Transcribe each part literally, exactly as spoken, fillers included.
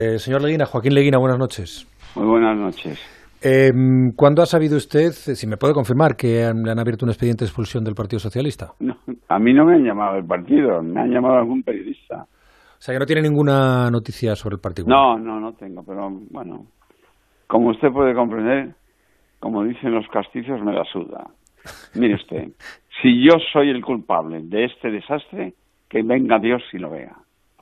Eh, señor Leguina, Joaquín Leguina, buenas noches. Muy buenas noches. Eh, ¿Cuándo ha sabido usted, si me puede confirmar, que han, le han abierto un expediente de expulsión del Partido Socialista? No, a mí no me han llamado el partido, me han llamado algún periodista. O sea, que no tiene ninguna noticia sobre el partido. No, no, no tengo, pero bueno, como usted puede comprender, como dicen los castizos, me la suda. Mire usted, si yo soy el culpable de este desastre, que venga Dios y lo vea.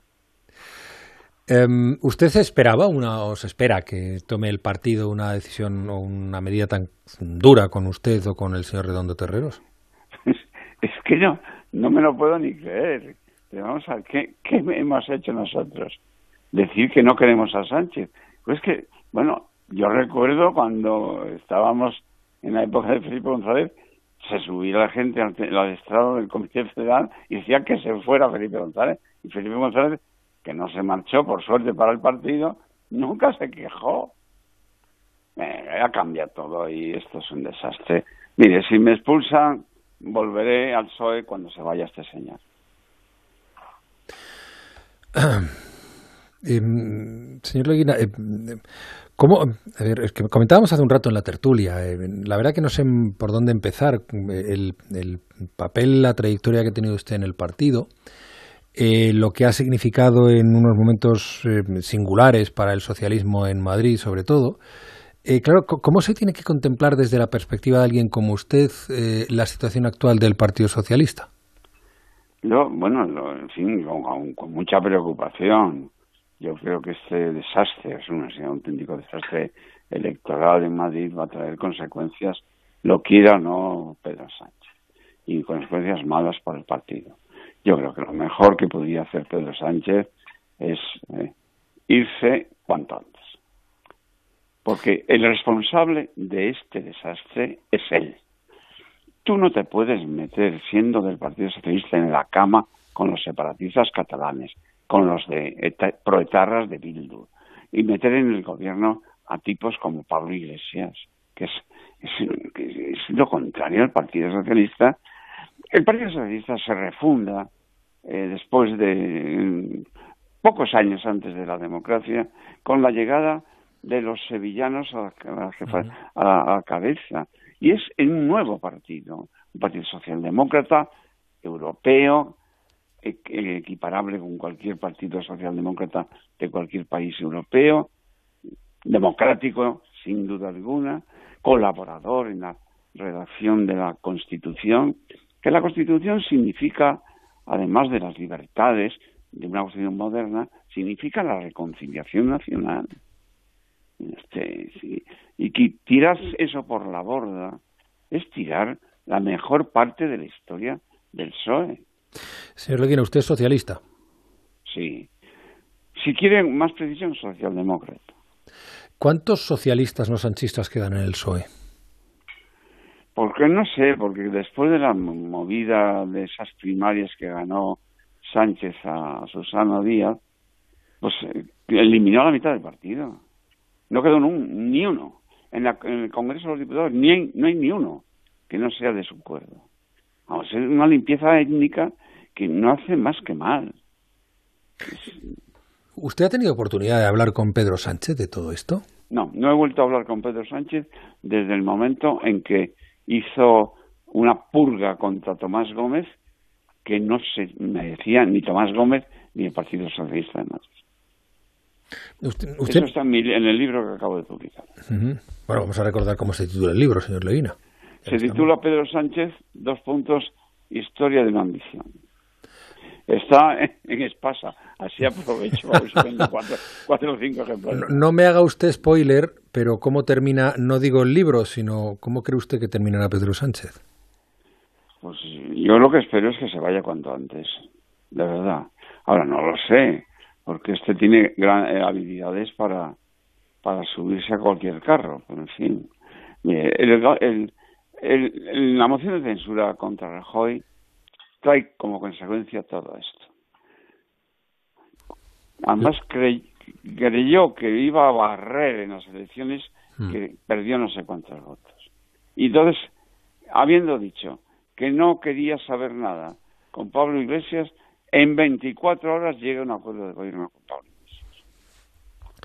Um, ¿Usted esperaba una, o se espera que tome el partido una decisión o una medida tan dura con usted o con el señor Redondo Terreros? Es que no, no me lo puedo ni creer. Pero vamos a ver, ¿qué, ¿qué hemos hecho nosotros? Decir que no queremos a Sánchez. Pues que, bueno, yo recuerdo cuando estábamos en la época de Felipe González, se subía la gente al, al estrado del Comité Federal y decía que se fuera Felipe González. Y Felipe González, que no se marchó, por suerte para el partido, nunca se quejó. Eh, ha cambiado todo y esto es un desastre. Mire, si me expulsan, volveré al P S O E cuando se vaya este señor. Eh, señor Leguina, eh, ¿cómo? A ver, es que comentábamos hace un rato en la tertulia. Eh, la verdad que no sé por dónde empezar. El, el papel, la trayectoria que ha tenido usted en el partido, eh, lo que ha significado en unos momentos eh, singulares para el socialismo en Madrid, sobre todo. Eh, claro, ¿cómo se tiene que contemplar desde la perspectiva de alguien como usted eh, la situación actual del Partido Socialista? Yo, bueno, lo, en fin, con, con mucha preocupación. Yo creo que este desastre, es un, es un auténtico desastre electoral en Madrid, va a traer consecuencias, lo quiera o no Pedro Sánchez, y consecuencias malas para el partido. Yo creo que lo mejor que podría hacer Pedro Sánchez es eh, irse cuanto antes. Porque el responsable de este desastre es él. Tú no te puedes meter, siendo del Partido Socialista, en la cama con los separatistas catalanes, con los de eta, proetarras de Bildu, y meter en el gobierno a tipos como Pablo Iglesias, que es, es, que es lo contrario al Partido Socialista. El Partido Socialista se refunda eh, después de pocos años antes de la democracia, con la llegada de los sevillanos a la, a la, jefa, a la, a la cabeza. Y es un nuevo partido, un partido socialdemócrata, europeo, equiparable con cualquier partido socialdemócrata de cualquier país europeo, democrático, sin duda alguna, colaborador en la redacción de la Constitución, que la Constitución significa, además de las libertades de una Constitución moderna, significa la reconciliación nacional. Este, sí. Y que tirar eso por la borda es tirar la mejor parte de la historia del P S O E. Señor Leguina, ¿usted es socialista? Sí. Si quieren más precisión, socialdemócrata. ¿Cuántos socialistas no sanchistas quedan en el P S O E? Porque no sé, porque después de la movida de esas primarias que ganó Sánchez a Susana Díaz, pues eh, eliminó a la mitad del partido. No quedó un, ni uno. En, la, en el Congreso de los Diputados ni hay, no hay ni uno que no sea de su cuerdo. Vamos, es una limpieza étnica que no hace más que mal. ¿Usted ha tenido oportunidad de hablar con Pedro Sánchez de todo esto? No, no he vuelto a hablar con Pedro Sánchez desde el momento en que hizo una purga contra Tomás Gómez que no se merecía ni Tomás Gómez ni el Partido Socialista de Madrid. Usted, usted... Eso está en, mi, en el libro que acabo de publicar. Uh-huh. Bueno, vamos a recordar cómo se titula el libro, señor Leguina. Se titula Pedro Sánchez, dos puntos, Historia de una ambición. Está en Espasa, así aprovecho, a ver si vendo cuatro, cuatro o cinco ejemplares. No, no me haga usted spoiler, pero ¿cómo termina, no digo el libro, sino cómo cree usted que terminará Pedro Sánchez? Pues yo lo que espero es que se vaya cuanto antes, de verdad. Ahora no lo sé, porque este tiene gran eh, habilidades para, para subirse a cualquier carro, pero en fin. Mire, el, el, el, el, la moción de censura contra Rajoy trae como consecuencia todo esto. Además cre, creyó que iba a barrer en las elecciones, que perdió no sé cuántos votos. Y entonces, habiendo dicho que no quería saber nada con Pablo Iglesias, en veinticuatro horas llega a un acuerdo de gobierno con Pablo Iglesias.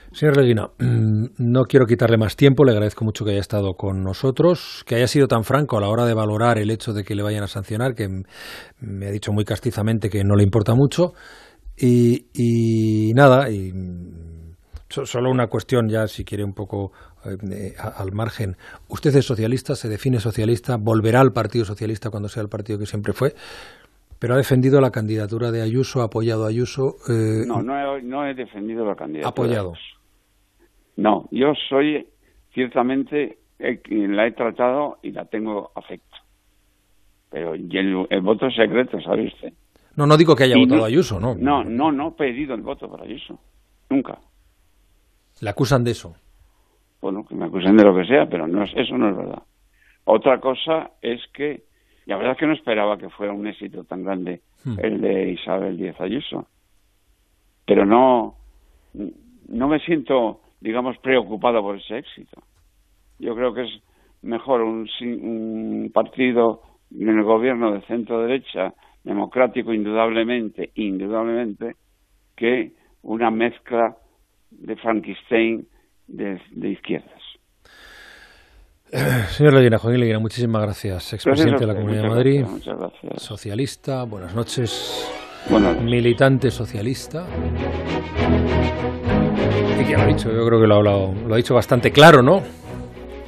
Señor Leguina, no quiero quitarle más tiempo, le agradezco mucho que haya estado con nosotros, que haya sido tan franco a la hora de valorar el hecho de que le vayan a sancionar, que me ha dicho muy castizamente que no le importa mucho, y, y nada, y solo una cuestión ya, si quiere un poco eh, al margen. Usted es socialista, se define socialista, volverá al Partido Socialista cuando sea el partido que siempre fue, pero ha defendido la candidatura de Ayuso, ha apoyado a Ayuso. Eh, no, no he, no he defendido la candidatura. Apoyado. No, yo soy, ciertamente, eh, la he tratado y la tengo afecto. Pero y el, el voto es secreto, ¿sabe usted? No, no digo que haya y votado no, a Ayuso, ¿no? No, no, no he pedido el voto para Ayuso. Nunca. ¿Le acusan de eso? Bueno, que me acusen de lo que sea, pero no es, eso no es verdad. Otra cosa es que, la verdad es que no esperaba que fuera un éxito tan grande hmm. el de Isabel Díaz Ayuso. Pero no, no me siento, digamos, preocupado por ese éxito. Yo creo que es mejor un, un partido en el gobierno de centro-derecha, democrático indudablemente, indudablemente, que una mezcla de Frankenstein de, de izquierdas. Eh, señor Leguina, Joaquín Leguina, muchísimas gracias. Expresidente de la Comunidad de Madrid, gracias, muchas gracias. Socialista, buenas noches. Buenas noches. Militante socialista. Y que lo ha dicho, yo creo que lo ha hablado, lo ha dicho bastante claro, ¿no?